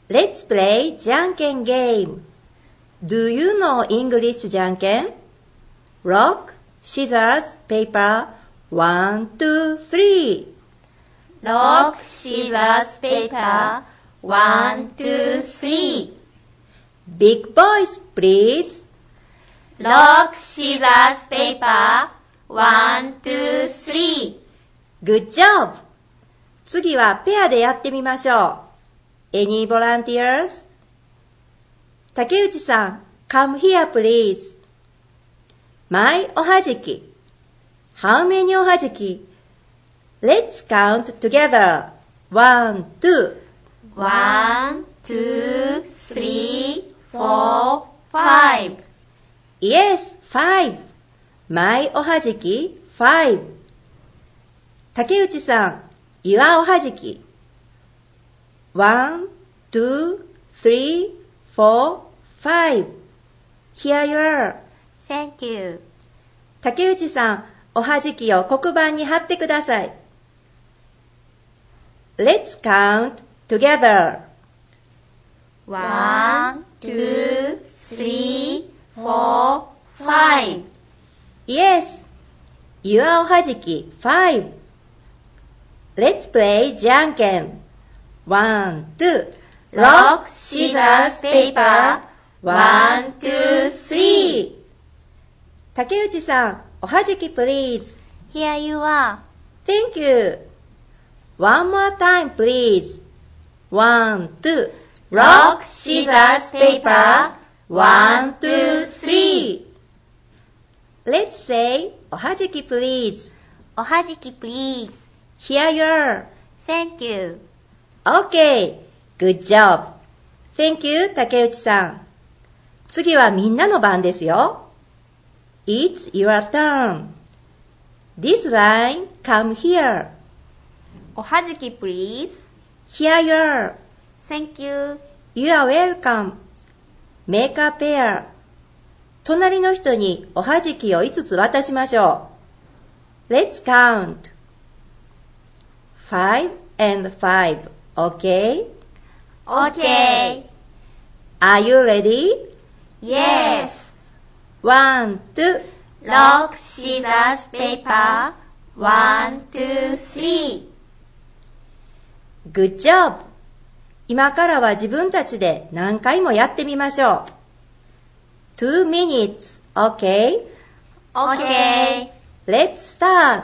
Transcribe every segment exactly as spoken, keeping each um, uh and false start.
Let's play じゃんけん game. Do you know English じゃんけん? Rock, scissors, paper, one, two, three. Rock, scissors, paper, one, two, three. Big boys, please. Rock, scissors, paper, one, two, three. Good job. 次はペアでやってみましょう。Any volunteers? 竹内さん、come here please. My おはじき。How many おはじき? Let's count together. One, two. One, two, three, four, five. Yes, five. My おはじき、five. 竹内さん、your おはじき。One, two, three, four, five. Here you are. Thank you. 竹内さん、おはじきを黒板に貼ってください。Let's count together. One, two, three, four, five. Yes, your おはじき、five. Let's play じゃんけん。One, two. Rock, scissors, paper, one, two, three. 竹内さん、おはじき please. Here you are. Thank you. One more time please. One, two. Rock, scissors, paper, one, two, three. Let's say おはじき please. おはじき please. Here you are. Thank you. Okay. Good job. Thank you, 竹内さん。次はみんなの番ですよ。It's your turn. This line, come here. おはじき please. Here you are. Thank you. You are welcome. Make a pair. 隣の人におはじきをいつつ渡しましょう。Let's count. Five and five. Okay? Okay. Are you ready? Yes. One, two. Rock, scissors, paper, one, two, three. Good job. 今からは自分たちで何回もやってみましょう。Two minutes. Okay? Okay. Let's start.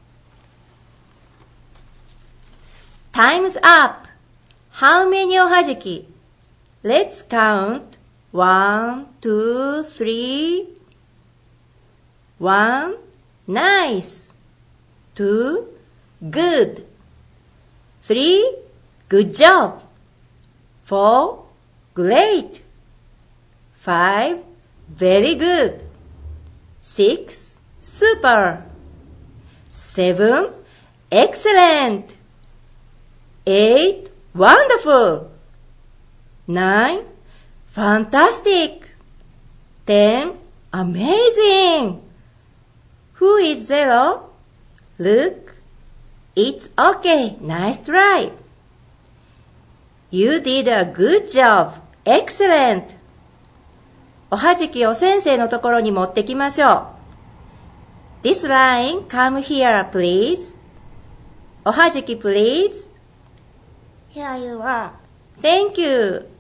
Time's up. How many おはじき? Let's count. One, two, three. One. Nice. Two. Good. Three. Good job. Four. Great. Five. Very good. Six. Super. Seven. Excellent. Eight. Wonderful. Nine. Fantastic. Ten. Amazing. Who is zero? Look. It's okay. Nice try. You did a good job. Excellent. おはじきを先生のところに持ってきましょう。This line, come here, please. おはじき please. Here you are. Thank you.